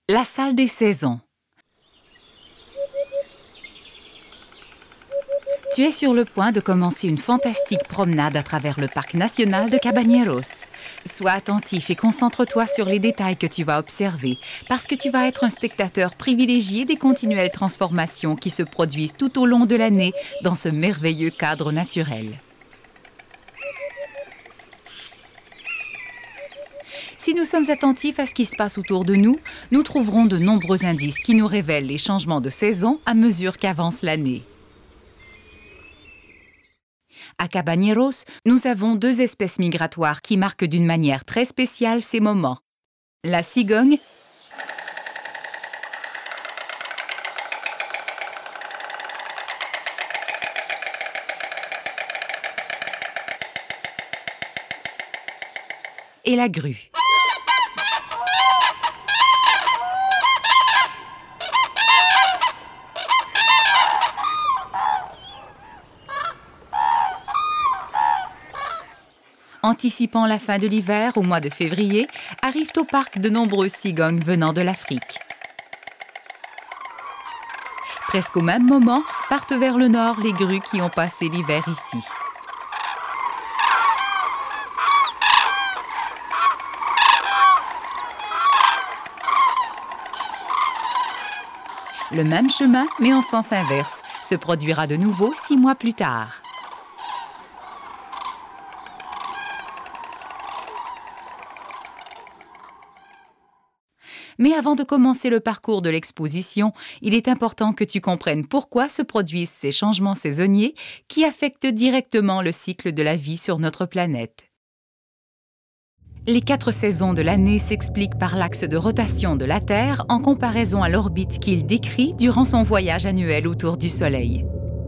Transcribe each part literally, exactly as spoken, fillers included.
La salle des saisons. Tu es sur le point de commencer une fantastique promenade à travers le parc national de Cabañeros. Sois attentif et concentre-toi sur les détails que tu vas observer, parce que tu vas être un spectateur privilégié des continuelles transformations qui se produisent tout au long de l'année dans ce merveilleux cadre naturel. Si nous sommes attentifs à ce qui se passe autour de nous, nous trouverons de nombreux indices qui nous révèlent les changements de saison à mesure qu'avance l'année. À Cabañeros, nous avons deux espèces migratoires qui marquent d'une manière très spéciale ces moments. La cigogne et la grue. Anticipant la fin de l'hiver, au mois de février, arrivent au parc de nombreuses cigognes venant de l'Afrique. Presque au même moment, partent vers le nord les grues qui ont passé l'hiver ici. Le même chemin, mais en sens inverse, se produira de nouveau six mois plus tard. Mais avant de commencer le parcours de l'exposition, il est important que tu comprennes pourquoi se produisent ces changements saisonniers qui affectent directement le cycle de la vie sur notre planète. Les quatre saisons de l'année s'expliquent par l'axe de rotation de la Terre en comparaison à l'orbite qu'il décrit durant son voyage annuel autour du Soleil.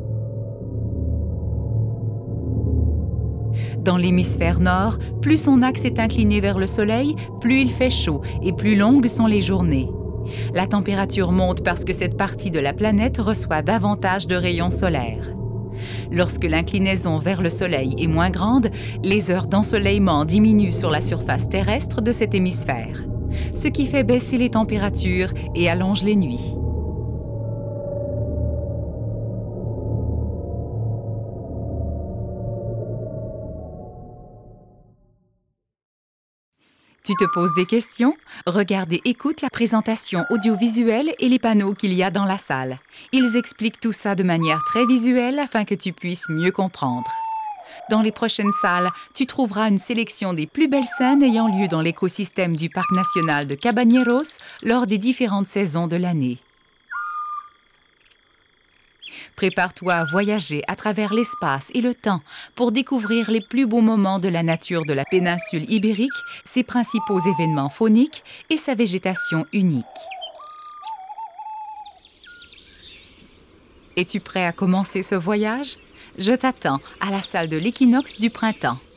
Dans l'hémisphère nord, plus son axe est incliné vers le Soleil, plus il fait chaud et plus longues sont les journées. La température monte parce que cette partie de la planète reçoit davantage de rayons solaires. Lorsque l'inclinaison vers le Soleil est moins grande, les heures d'ensoleillement diminuent sur la surface terrestre de cet hémisphère, ce qui fait baisser les températures et allonge les nuits. Tu te poses des questions? Regarde et écoute la présentation audiovisuelle et les panneaux qu'il y a dans la salle. Ils expliquent tout ça de manière très visuelle afin que tu puisses mieux comprendre. Dans les prochaines salles, tu trouveras une sélection des plus belles scènes ayant lieu dans l'écosystème du parc national de Cabañeros lors des différentes saisons de l'année. Prépare-toi à voyager à travers l'espace et le temps pour découvrir les plus beaux moments de la nature de la péninsule ibérique, ses principaux événements fauniques et sa végétation unique. Es-tu prêt à commencer ce voyage? Je t'attends à la salle de l'équinoxe du printemps.